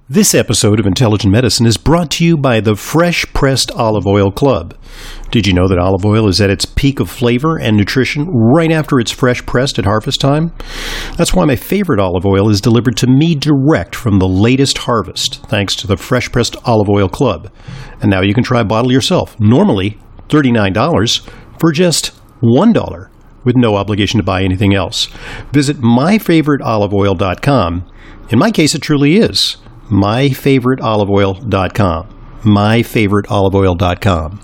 This episode of Intelligent Medicine is brought to you by the Fresh Pressed Olive Oil Club. Did you know that olive oil is at its peak of flavor and nutrition right after it's fresh pressed at harvest time? That's why my favorite olive oil is delivered to me direct from the latest harvest, thanks to the Fresh Pressed Olive Oil Club. And now you can try a bottle yourself, normally $39 for just $1, with no obligation to buy anything else. Visit myfavoriteoliveoil.com. In my case, it truly is myfavoriteoliveoil.com. myfavoriteoliveoil.com.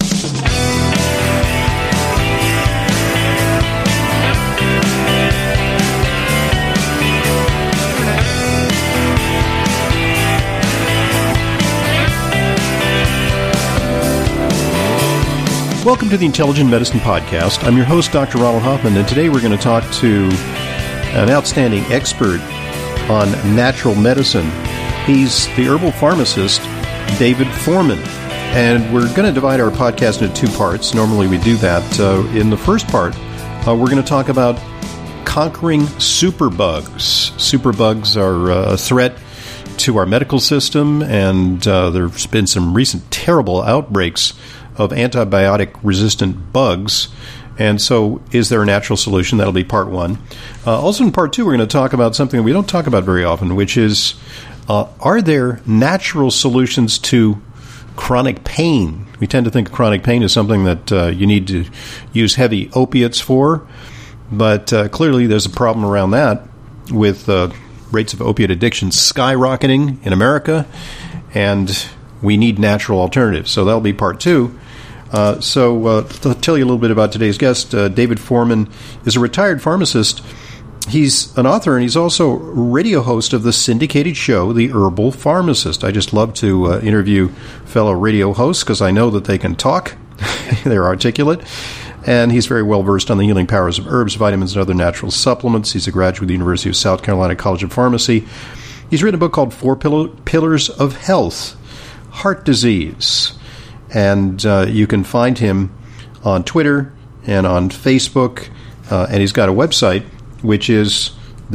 Welcome to the Intelligent Medicine Podcast. I'm your host, Dr. Ronald Hoffman, and today we're going to talk to an outstanding expert on natural medicine. He's the herbal pharmacist, David Forman. And we're going to divide our podcast into two parts. Normally we do that. In the first part, we're going to talk about conquering superbugs. Superbugs are a threat to our medical system, and there's been some recent terrible outbreaks of antibiotic-resistant bugs. And so, is there a natural solution? That'll be part one. Also in part two, we're going to talk about something that we don't talk about very often, which is, are there natural solutions to chronic pain? We tend to think chronic pain is something that you need to use heavy opiates for, but clearly there's a problem around that with rates of opiate addiction skyrocketing in America, and we need natural alternatives. So that'll be part two. So to tell you a little bit about today's guest, David Forman is a retired pharmacist. He's an author, and he's also radio host of the syndicated show, The Herbal Pharmacist. I just love to interview fellow radio hosts because I know that they can talk. They're articulate. And he's very well versed on the healing powers of herbs, vitamins, and other natural supplements. He's a graduate of the University of South Carolina College of Pharmacy. He's written a book called Four Pillars of Health, Heart Disease. And you can find him on Twitter and on Facebook. And he's got a website, which is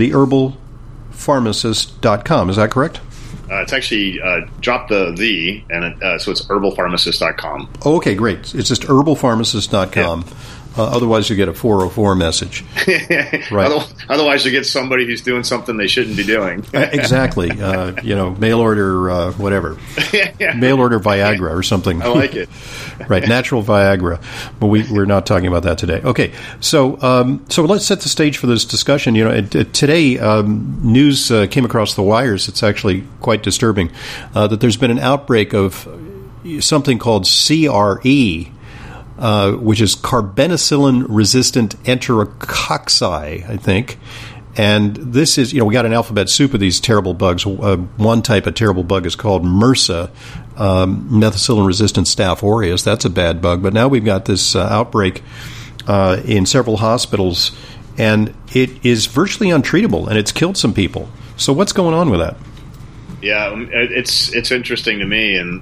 theherbalpharmacist.com. Is that correct? It's actually drop the and so it's herbalpharmacist.com. Oh, okay, great. It's just herbalpharmacist.com. Yeah. Otherwise, you get a 404 message. Right. Otherwise, you get somebody who's doing something they shouldn't be doing. Exactly. Mail order, whatever. Yeah. Mail order Viagra or something. I like it. Right, natural Viagra. But we're not talking about that today. Okay, so let's set the stage for this discussion. Today, news came across the wires. It's actually quite disturbing that there's been an outbreak of something called CRE, which is carbenicillin-resistant enterococci, I think. And this is, we got an alphabet soup of these terrible bugs. One type of terrible bug is called MRSA, methicillin-resistant Staph aureus. That's a bad bug. But now we've got this outbreak in several hospitals, and it is virtually untreatable, and it's killed some people. So what's going on with that? Yeah, it's interesting to me, and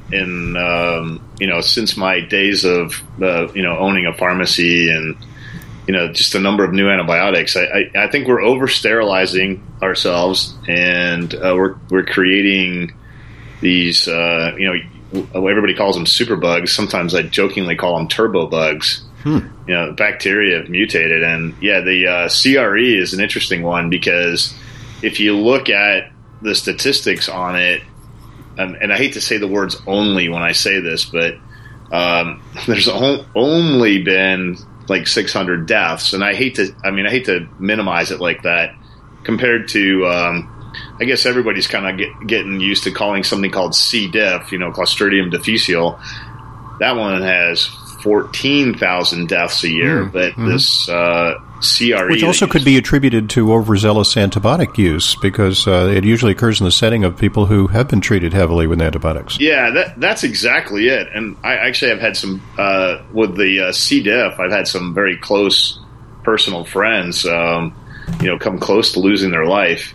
since my days of owning a pharmacy and just a number of new antibiotics, I think we're over sterilizing ourselves, and we're creating these everybody calls them superbugs. Sometimes I jokingly call them turbo bugs. Bacteria have mutated, and the CRE is an interesting one because if you look at the statistics on it, and I hate to say the words only when I say this, but there's only been like 600 deaths, and I hate to minimize it like that compared to I guess everybody's kind of getting used to calling something called C. diff, Clostridium difficile. That one has 14,000 deaths a year, but this CRE, which also could be attributed to overzealous antibiotic use, because it usually occurs in the setting of people who have been treated heavily with antibiotics. Yeah, that's exactly it. And I actually have had some with the C. diff. I've had some very close personal friends, come close to losing their life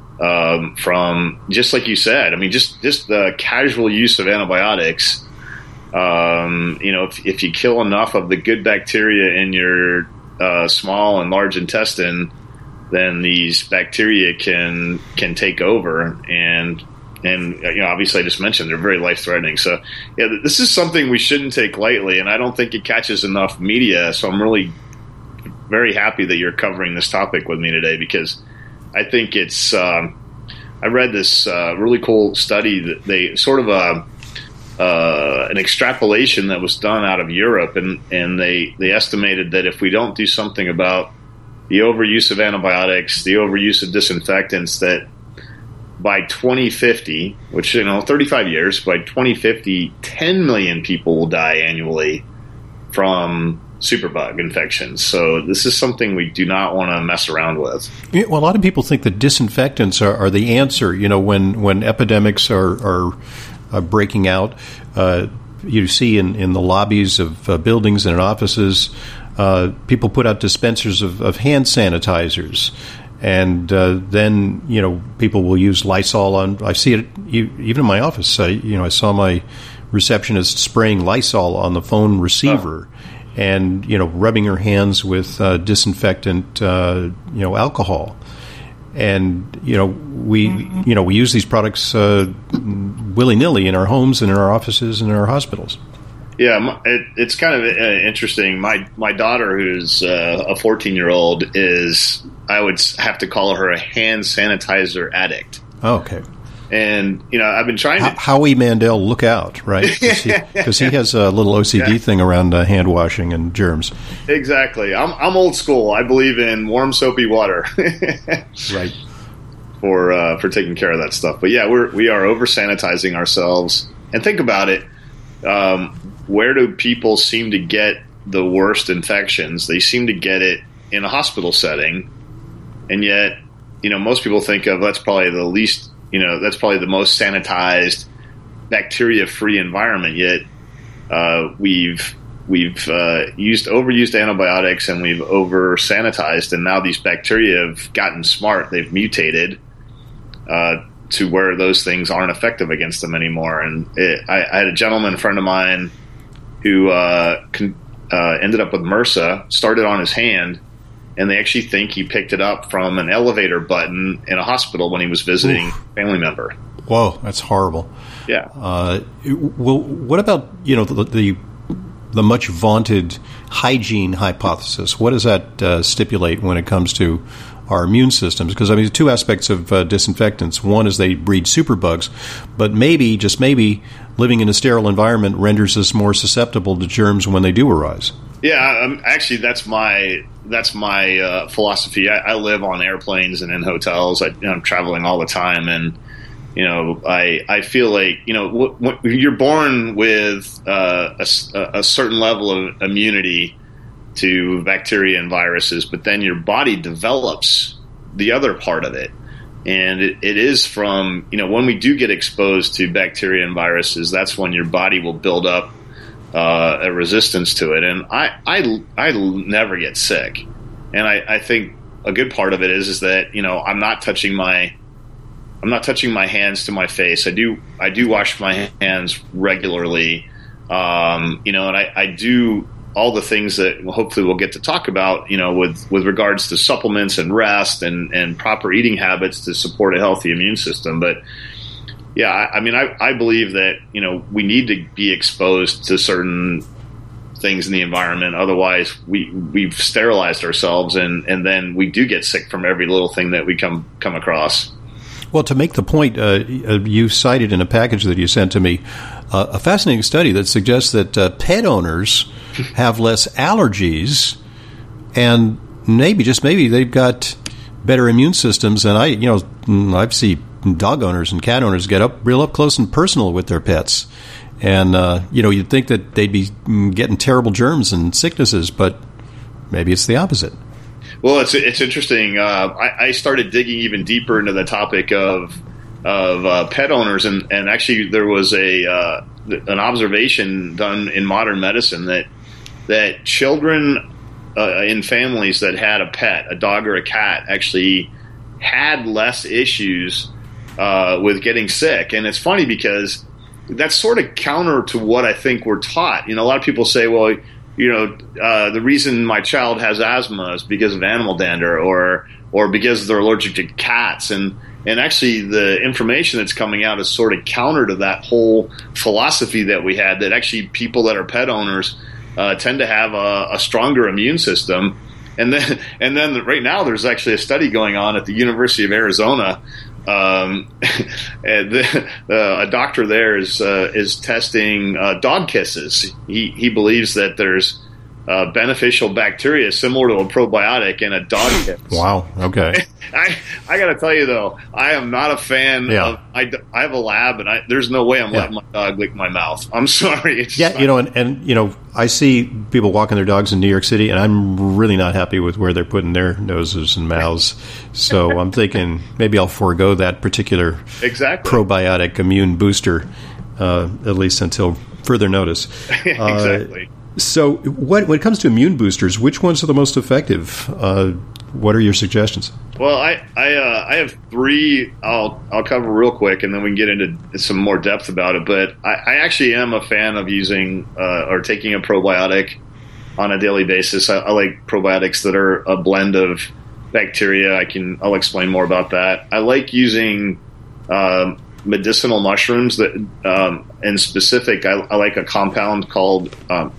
from, just like you said. I mean, just the casual use of antibiotics. If you kill enough of the good bacteria in your small and large intestine, then these bacteria can take over, and obviously I just mentioned they're very life-threatening. So, yeah, this is something we shouldn't take lightly, and I don't think it catches enough media. So I'm really very happy that you're covering this topic with me today, because I think it's I read this really cool study that they sort of an extrapolation that was done out of Europe, and they estimated that if we don't do something about the overuse of antibiotics, the overuse of disinfectants, that by 2050, which, 35 years, by 2050, 10 million people will die annually from superbug infections. So this is something we do not want to mess around with. Yeah, well, a lot of people think that disinfectants are the answer. When epidemics are breaking out, you see in the lobbies of buildings and in offices, people put out dispensers of hand sanitizers. And then, people will use Lysol on. I see it even in my office. I saw my receptionist spraying Lysol on the phone receiver, and rubbing her hands with disinfectant, alcohol. And we use these products willy nilly in our homes and in our offices and in our hospitals. Yeah, it's kind of interesting. My daughter, who's a 14-year-old, is, I would have to call her a hand sanitizer addict. Oh, okay. And, I've been trying to... Howie Mandel, look out, right? Because he has a little OCD thing around hand washing and germs. Exactly. I'm old school. I believe in warm, soapy water. Right. For taking care of that stuff. But yeah, we are over-sanitizing ourselves. And think about it. Where do people seem to get the worst infections? They seem to get it in a hospital setting. And yet, most people think of that's probably the least, that's probably the most sanitized, bacteria-free environment. Yet, we've overused antibiotics, and we've over-sanitized, and now these bacteria have gotten smart. They've mutated to where those things aren't effective against them anymore. And I had a gentleman friend of mine who ended up with MRSA, started on his hand, and they actually think he picked it up from an elevator button in a hospital when he was visiting a family member. Whoa, that's horrible. Yeah. Well, what about the much vaunted hygiene hypothesis? What does that stipulate when it comes to our immune systems? Because the two aspects of disinfectants. One is they breed superbugs, but maybe, just maybe, living in a sterile environment renders us more susceptible to germs when they do arise. Yeah, actually, that's my philosophy. I live on airplanes and in hotels. I'm traveling all the time, and I feel like you're born with a certain level of immunity to bacteria and viruses, but then your body develops the other part of it. And it is from, when we do get exposed to bacteria and viruses, that's when your body will build up a resistance to it. And I never get sick. And I think a good part of it is that, I'm not touching my hands to my face. I do wash my hands regularly. And I do all the things that hopefully we'll get to talk about, with regards to supplements and rest and proper eating habits to support a healthy immune system. But yeah, I believe that, we need to be exposed to certain things in the environment. Otherwise we've sterilized ourselves, and then we do get sick from every little thing that we come across. Well, to make the point, you cited in a package that you sent to me a fascinating study that suggests that pet owners have less allergies, and maybe, just maybe, they've got better immune systems. And I've seen dog owners and cat owners get real up close and personal with their pets. And, you'd think that they'd be getting terrible germs and sicknesses, but maybe it's the opposite. Well, it's interesting. I started digging even deeper into the topic of pet owners, and actually there was an observation done in modern medicine that children in families that had a pet, a dog or a cat, actually had less issues with getting sick. And it's funny because that's sort of counter to what I think we're taught. A lot of people say, well, the reason my child has asthma is because of animal dander or because they're allergic to cats. And And actually, the information that's coming out is sort of counter to that whole philosophy that we had, that actually people that are pet owners tend to have a stronger immune system. And then right now there's actually a study going on at the University of Arizona. A doctor there is testing dog kisses. He believes that there's beneficial bacteria similar to a probiotic in a dog kiss. Wow. Okay. I got to tell you though, I am not a fan of. I have a lab, and there's no way I'm letting my dog lick my mouth. I'm sorry. It's and I see people walking their dogs in New York City, and I'm really not happy with where they're putting their noses and mouths. So I'm thinking maybe I'll forego that particular probiotic immune booster, at least until further notice. Exactly. So when it comes to immune boosters, which ones are the most effective? What are your suggestions? Well, I have three. I'll cover real quick, and then we can get into some more depth about it. But I actually am a fan of using or taking a probiotic on a daily basis. I like probiotics that are a blend of bacteria. I'll explain more about that. I like using medicinal mushrooms that, in specific, I like a compound called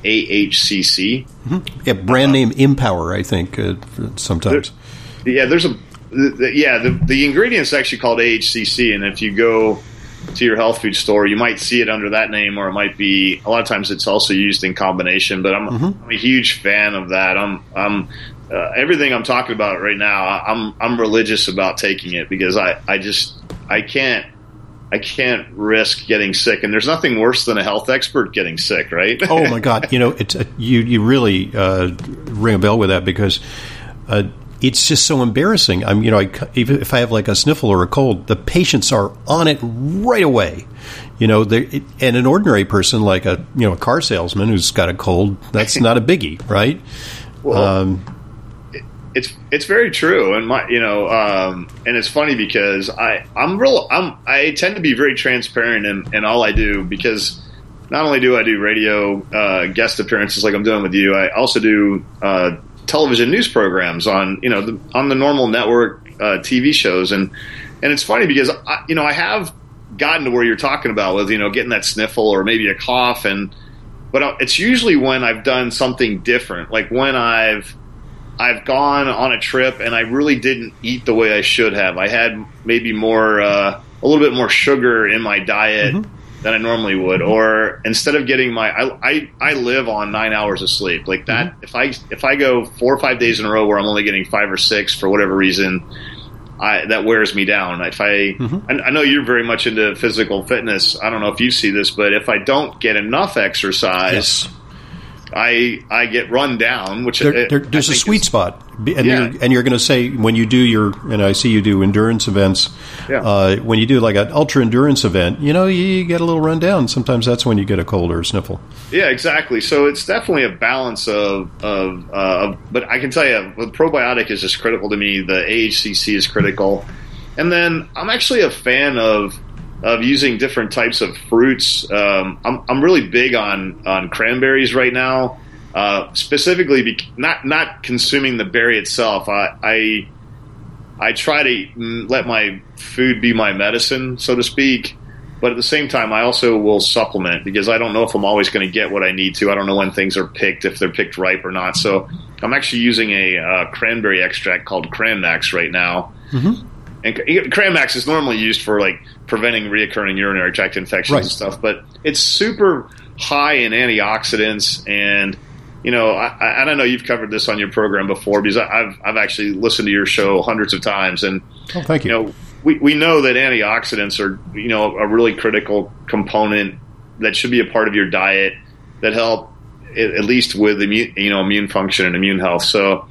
AHCC. Mm-hmm. Yeah, brand name Empower, I think, sometimes. The ingredient's actually called AHCC, and if you go to your health food store, you might see it under that name, or it might be, a lot of times it's also used in combination, but I'm a huge fan of that. I'm everything I'm talking about right now, I'm religious about taking it, because I can't risk getting sick, and there's nothing worse than a health expert getting sick, right? Oh my God! It's you really ring a bell with that, because it's just so embarrassing. Even if I have like a sniffle or a cold, the patients are on it right away. And an ordinary person like a car salesman who's got a cold, that's not a biggie, right? Well, It's very true, and and it's funny because I tend to be very transparent in all I do, because not only do I do radio guest appearances like I'm doing with you, I also do television news programs on the normal network TV shows, and it's funny because I have gotten to where you're talking about with getting that sniffle or maybe a cough, but it's usually when I've done something different, like when I've gone on a trip and I really didn't eat the way I should have. I had maybe a little bit more sugar in my diet than I normally would, or instead of getting I live on 9 hours of sleep like that. If I go 4 or 5 days in a row where I'm only getting 5 or 6 for whatever reason, that wears me down. I know you're very much into physical fitness. I don't know if you see this, but if I don't get enough exercise. Yes. I get run down, which there's a sweet spot, and you're going to say when you do and I see you do endurance events. Yeah. When you do like an ultra endurance event, you get a little run down. Sometimes that's when you get a cold or a sniffle. Yeah, exactly. So it's definitely a balance of but I can tell you, the probiotic is just critical to me. The AHCC is critical, and then I'm actually a fan of using different types of fruits. I'm really big on cranberries right now, specifically not consuming the berry itself. I try to let my food be my medicine, so to speak, but at the same time I also will supplement, because I don't know if I'm always going to get what I need to. I don't know when things are picked, if they're picked ripe or not. So I'm actually using a cranberry extract called Cranmax right now. Mm-hmm. And Cranmax is normally used for like preventing reoccurring urinary tract infections and stuff, but it's super high in antioxidants. And I don't know, you've covered this on your program before, because I've actually listened to your show hundreds of times, and thank you. We know that antioxidants are a really critical component that should be a part of your diet that help at least with immune function and immune health. So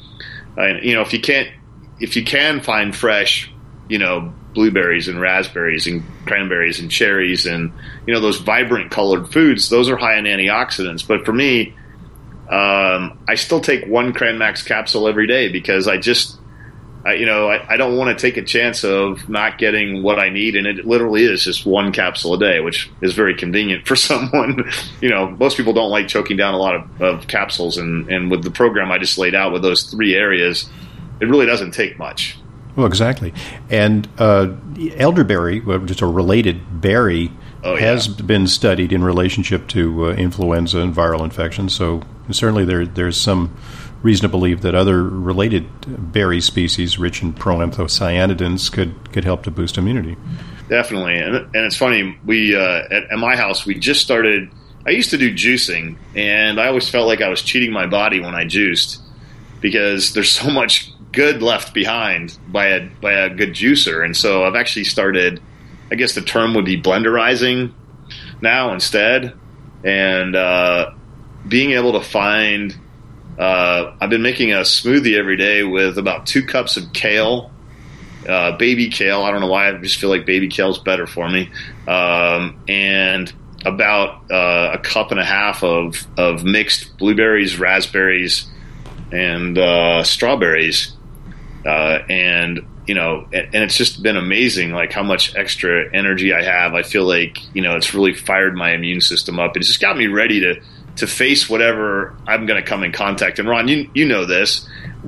if you can find fresh blueberries and raspberries and cranberries and cherries and those vibrant colored foods, those are high in antioxidants. But for me, I still take one Cranmax capsule every day, because I don't want to take a chance of not getting what I need, and it literally is just one capsule a day, which is very convenient for someone. Most people don't like choking down a lot of capsules, and with the program I just laid out with those 3 areas, it really doesn't take much. Well, exactly. And elderberry, just a related berry, has been studied in relationship to influenza and viral infections. So certainly there's some reason to believe that other related berry species rich in proanthocyanidins could help to boost immunity. Definitely. And it's funny, we at my house, we just started. I used to do juicing, and I always felt like I was cheating my body when I juiced because there's so much good left behind by a good juicer. And so I've actually started, I guess the term would be blenderizing now instead, and being able to find I've been making a smoothie every day with about 2 cups of kale, baby kale. I don't know why, I just feel like baby kale is better for me, and about a cup and a half of mixed blueberries, raspberries, and strawberries. And it's just been amazing, like how much extra energy I have. I feel like, it's really fired my immune system up. It's just got me ready to face whatever I'm going to come in contact. And Ron, you know this.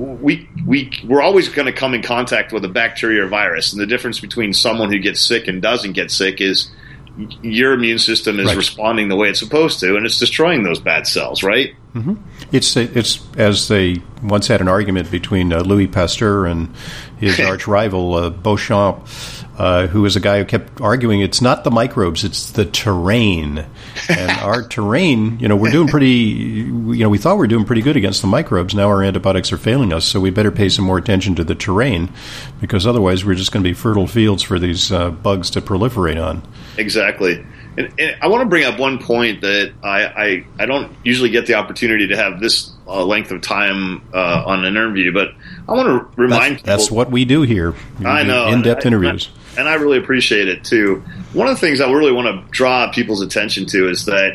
We're always going to come in contact with a bacteria or virus. And the difference between someone who gets sick and doesn't get sick is your immune system is responding the way it's supposed to, and it's destroying those bad cells, right? Mm-hmm. It's as they once had an argument between Louis Pasteur and his arch rival Beauchamp, who was a guy who kept arguing it's not the microbes, it's the terrain. And our terrain, we're doing pretty, we thought we were doing pretty good against the microbes. Now our antibiotics are failing us, so we better pay some more attention to the terrain, because otherwise we're just going to be fertile fields for these bugs to proliferate on. Exactly. And I want to bring up one point that I don't usually get the opportunity to have this length of time on an interview, but I want to remind people. That's what we do here. I know. In-depth interviews. And I really appreciate it, too. One of the things I really want to draw people's attention to is that,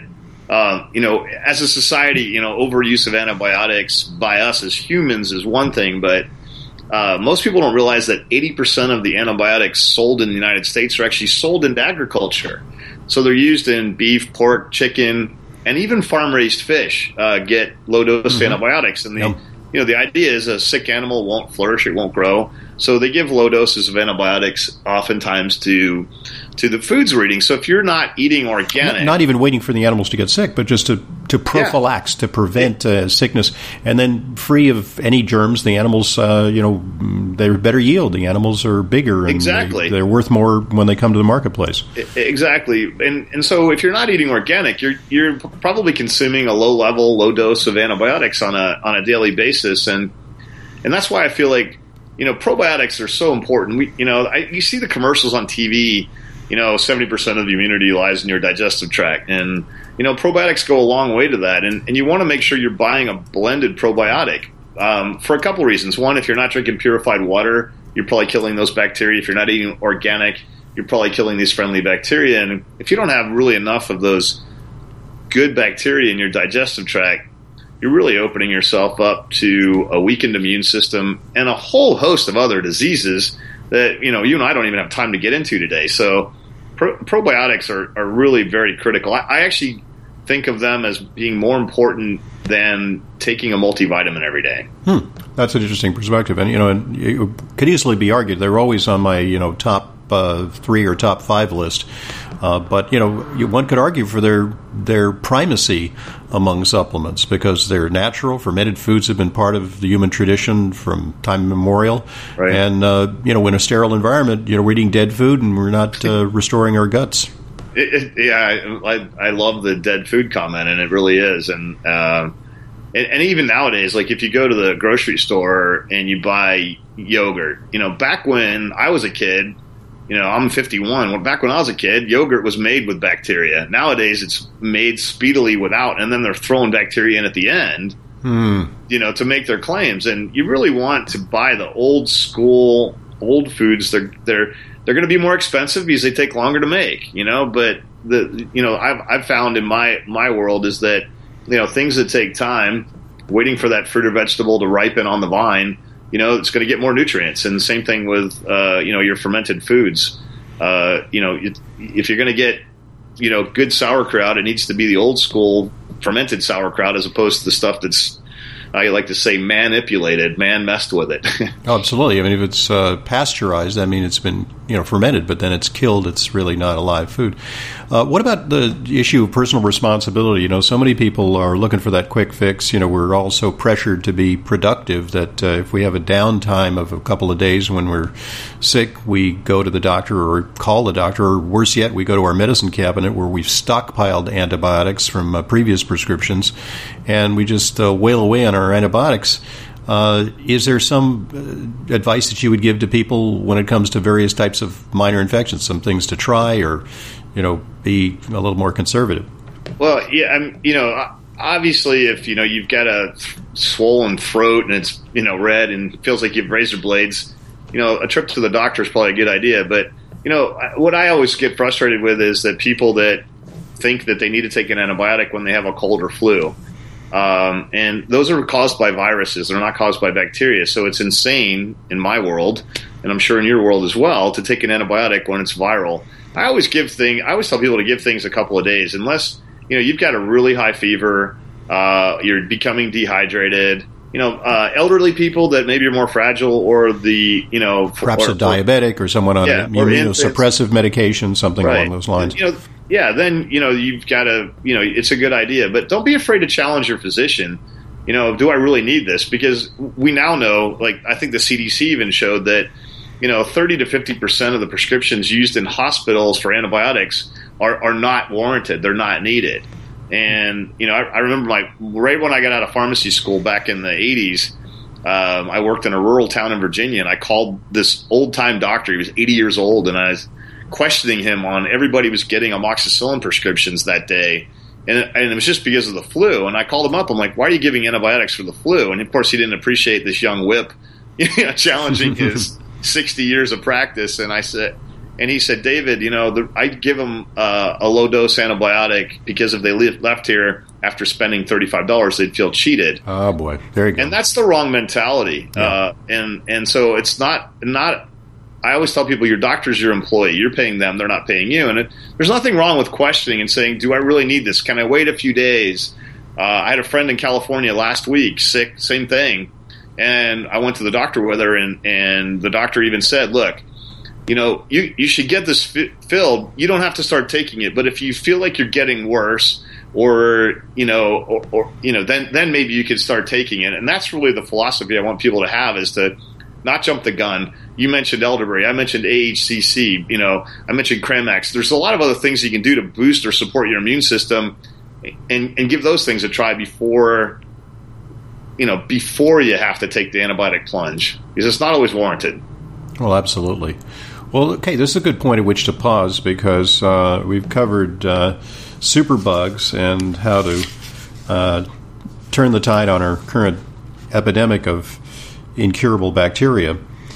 as a society, overuse of antibiotics by us as humans is one thing, but most people don't realize that 80% of the antibiotics sold in the United States are actually sold into agriculture. So they're used in beef, pork, chicken, and even farm-raised fish get low-dose antibiotics. And the idea is a sick animal won't flourish, it won't grow. So they give low doses of antibiotics oftentimes to the foods we're eating. So if you're not eating organic, not even waiting for the animals to get sick, but just to prophylax, to prevent sickness, and then free of any germs, the animals, they're better yield. The animals are bigger, and exactly. They're worth more when they come to the marketplace. Exactly, and so if you're not eating organic, you're probably consuming a low dose of antibiotics on a daily basis, and that's why I feel like probiotics are so important. You see the commercials on TV. 70% of the immunity lies in your digestive tract, and probiotics go a long way to that. And you want to make sure you're buying a blended probiotic for a couple reasons. One, if you're not drinking purified water, you're probably killing those bacteria. If you're not eating organic, you're probably killing these friendly bacteria. And if you don't have really enough of those good bacteria in your digestive tract, you're really opening yourself up to a weakened immune system and a whole host of other diseases that, you and I don't even have time to get into today. So probiotics are really very critical. I actually think of them as being more important than taking a multivitamin every day. That's an interesting perspective. And, it could easily be argued they're always on my, top 3 or top 5 list. But one could argue for their primacy among supplements because they're natural. Fermented foods have been part of the human tradition from time immemorial. Right. And in a sterile environment, we're eating dead food and we're not restoring our guts. I love the dead food comment, and it really is. And even nowadays, like if you go to the grocery store and you buy yogurt, back when I was a kid. I'm 51. Back when I was a kid, yogurt was made with bacteria. Nowadays, it's made speedily without, and then they're throwing bacteria in at the end, to make their claims. And you really want to buy the old school, old foods. They're going to be more expensive because they take longer to make. But I've found in my world is that things that take time, waiting for that fruit or vegetable to ripen on the vine. It's going to get more nutrients. And the same thing with, your fermented foods. If you're going to get, good sauerkraut, it needs to be the old school fermented sauerkraut as opposed to the stuff that's, I like to say manipulated, man messed with it. Oh, absolutely. I mean, if it's pasteurized, I mean, it's been fermented, but then it's killed. It's really not a live food. What about the issue of personal responsibility? So many people are looking for that quick fix. We're all so pressured to be productive that if we have a downtime of a couple of days when we're sick, we go to the doctor or call the doctor, or worse yet, we go to our medicine cabinet where we've stockpiled antibiotics from previous prescriptions, and we just wail away on our antibiotics. Is there some advice that you would give to people when it comes to various types of minor infections, some things to try, or, be a little more conservative? Well, yeah, obviously if, you've got a swollen throat and it's, red and feels like you have razor blades, a trip to the doctor is probably a good idea. But, what I always get frustrated with is that people that think that they need to take an antibiotic when they have a cold or flu. And those are caused by viruses. They're not caused by bacteria. So it's insane in my world, and I'm sure in your world as well, to take an antibiotic when it's viral. I always tell people to give things a couple of days, unless, you've got a really high fever, you're becoming dehydrated, elderly people that maybe are more fragile, or perhaps a diabetic or someone on immunosuppressive medication, something along those lines. Then, you've got to, it's a good idea. But don't be afraid to challenge your physician. Do I really need this? Because we now know, I think the CDC even showed that, 30 to 50% of the prescriptions used in hospitals for antibiotics are not warranted. They're not needed. And, I remember right when I got out of pharmacy school back in the 80s, I worked in a rural town in Virginia, and I called this old-time doctor. He was 80 years old, and I was questioning him on everybody was getting amoxicillin prescriptions that day. And it was just because of the flu. And I called him up. I'm like, why are you giving antibiotics for the flu? And, of course, he didn't appreciate this young whip challenging his 60 years of practice. And he said, David, I'd give them a low-dose antibiotic because if they left here after spending $35, they'd feel cheated. Oh, boy. There you go. And that's the wrong mentality. Yeah. And so it's not I always tell people your doctor's your employee. You're paying them. They're not paying you. And there's nothing wrong with questioning and saying, do I really need this? Can I wait a few days? I had a friend in California last week, sick, same thing. And I went to the doctor with her, and the doctor even said, look, you should get this filled. You don't have to start taking it. But if you feel like you're getting worse, or then maybe you could start taking it. And that's really the philosophy I want people to have, is to not jump the gun. You mentioned elderberry. I mentioned AHCC. I mentioned Cramex. There's a lot of other things you can do to boost or support your immune system, and give those things a try before you have to take the antibiotic plunge, because it's not always warranted. Well, absolutely. Well, okay, this is a good point at which to pause, because we've covered superbugs and how to turn the tide on our current epidemic of incurable bacteria.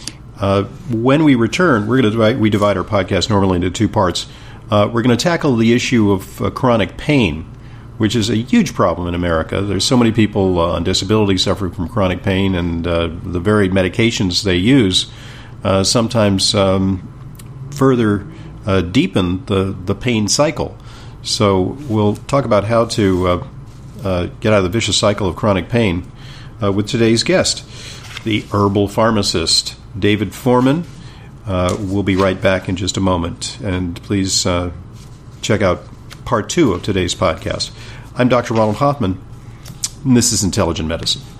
When we return, we divide our podcast normally into two parts. We're going to tackle the issue of chronic pain, which is a huge problem in America. There's so many people on disability suffering from chronic pain, and the very medications they use sometimes further deepen the pain cycle. So we'll talk about how to get out of the vicious cycle of chronic pain with today's guest, the herbal pharmacist, David Foreman. We'll be right back in just a moment. And please check out part 2 of today's podcast. I'm Dr. Ronald Hoffman, and this is Intelligent Medicine.